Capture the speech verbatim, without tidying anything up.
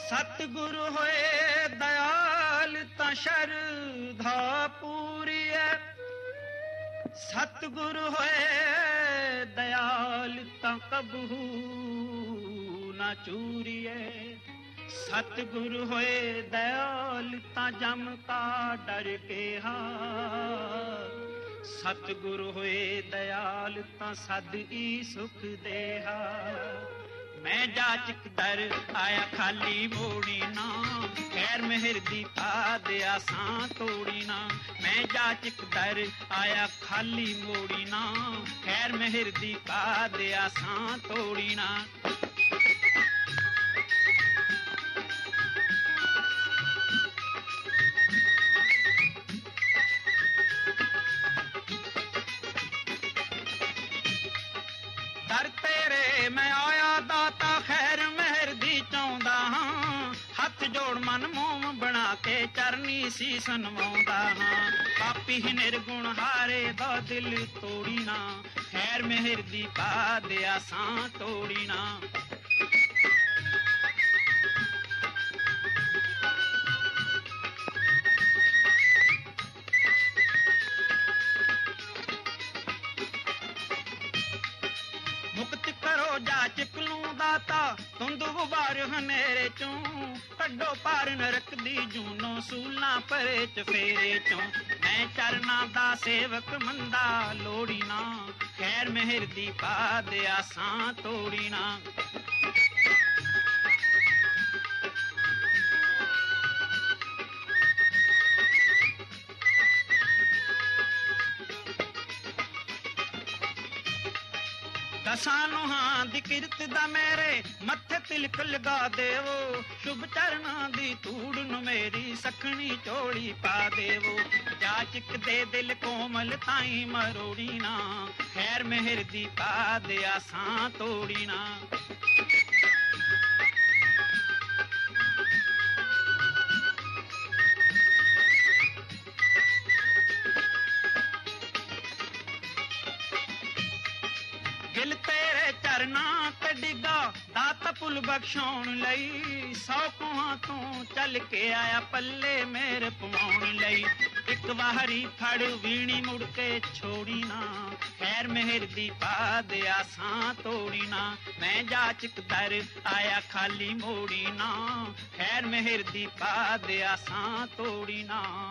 सतगुरु होए दयाल ता शरधा पूरी है। सतगुरु होए दयाल ता कबहू ना चूरिए। सतगुरु होए दयाल ता जम का डर के हा। सतगुरु होए दयाल ता सद ई सुख देहा। मैं जाचक दर आया खाली मोड़ी ना, खैर मेहर दी पा दिया सा तोड़ी ना। मैं जाचक दर आया खाली मोड़ी ना, खैर मेहर दी पा दिया सा तोड़ी ना। दर तेरे मैं आया दाता खैर मेहर दी चाहुंदा हां। हथ जोड़ मन मोम बना के चरनी सीस नवाउंदा हां। पापी निर्गुण हारे दा दिल तोड़ी ना, खैर मेहर दी पा दिया सा तोड़ी ना। मुक्त करो जाचक लू दाता तुंद गुबार हनेरे चों। कड्डो पार नरक दी जूनो सूला परे च फेरे चों। मैं चरना दा सेवक मंदा लोड़ी ना, खैर मेहर दी पा दिया सा तोड़ी ना। दसां नूहां दी किरत दा मेरे मत्थे तिलक लगा देवो। शुभ चरना दी धूड़ नू मेरी सखनी चोड़ी पा देवो। जाचक दे दिल कोमल ताई मरोड़ी ना, खैर मेहर दी पा दिया सा तोड़ी ना। दिल तेरे चरना ते डिगा दात पुल बख्शाउण लई। सौ कुहां तू चल के आया पल्ले मेरे पवाउण लई। एक वारी फड़ वीणी मुड़ के छोड़ी ना, खैर मेहर दी पा दिया सा तोड़ी ना। मैं जाचक दर आया खाली मोड़ी ना, खैर मेहर दी पा दिया सा तोड़ी ना।